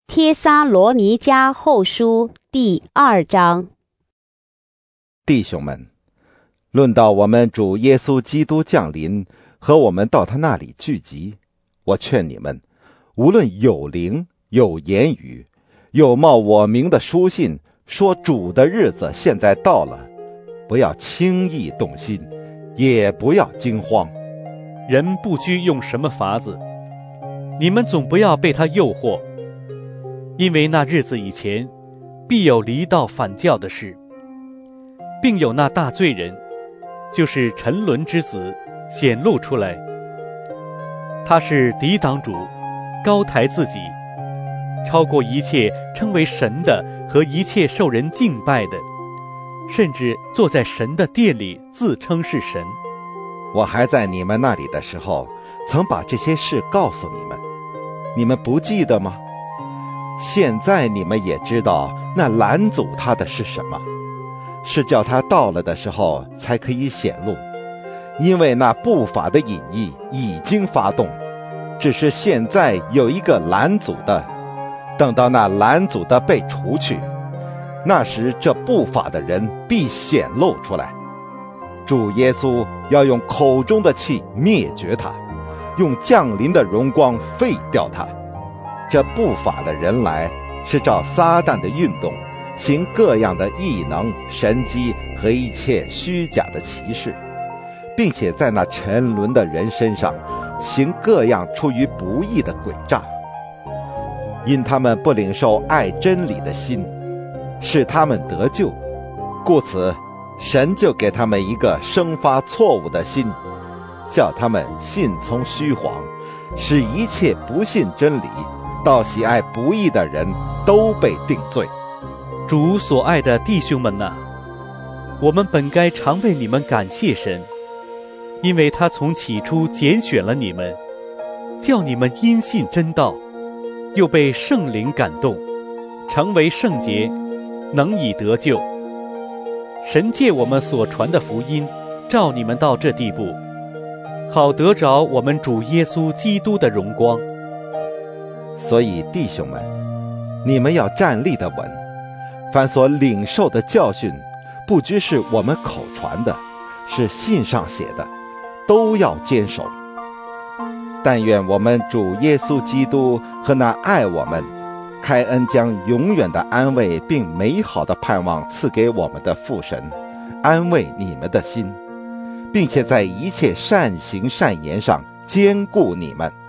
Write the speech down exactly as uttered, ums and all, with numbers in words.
帖撒罗尼迦后书第二章。 弟兄们，论到我们主耶稣基督降临和我们到他那里聚集，我劝你们，无论有灵有言语，有冒我名的书信，说主的日子现在到了，不要轻易动心，也不要惊慌。 人不拘用什么法子，你们总不要被他诱惑，因为那日子以前，必有离道反教的事，并有那大罪人，就是沉沦之子显露出来。他是抵挡主，高抬自己，超过一切称为神的和一切受人敬拜的，甚至坐在神的殿里自称是神。 我还在你们那里的时候，曾把这些事告诉你们，你们不记得吗？现在你们也知道那拦阻他的是什么，是叫他到了的时候才可以显露，因为那不法的隐意已经发动，只是现在有一个拦阻的，等到那拦阻的被除去，那时这不法的人必显露出来。主耶稣要用口中的气灭绝他，用降临的荣光废掉他。这不法的人来，是照撒旦的运动，行各样的异能、神迹和一切虚假的奇事，并且在那沉沦的人身上行各样出于不义的诡诈。因他们不领受爱真理的心，使他们得救，故此神就给他们一个生发错误的心，叫他们信从虚谎，使一切不信真理到喜爱不义的人都被定罪。 主所爱的弟兄们哪，我们本该常为你们感谢神，因为他从起初拣选了你们，叫你们因信真道，又被圣灵感动，成为圣洁，能以得救。神借我们所传的福音，召你们到这地步，好得着我们主耶稣基督的荣光。 所以弟兄们，你们要站立得稳，凡所领受的教训，不拘是我们口传的，是信上写的，都要坚守。但愿我们主耶稣基督和那爱我们、开恩将永远的安慰并美好的盼望赐给我们的父神，安慰你们的心，并且在一切善行善言上坚固你们。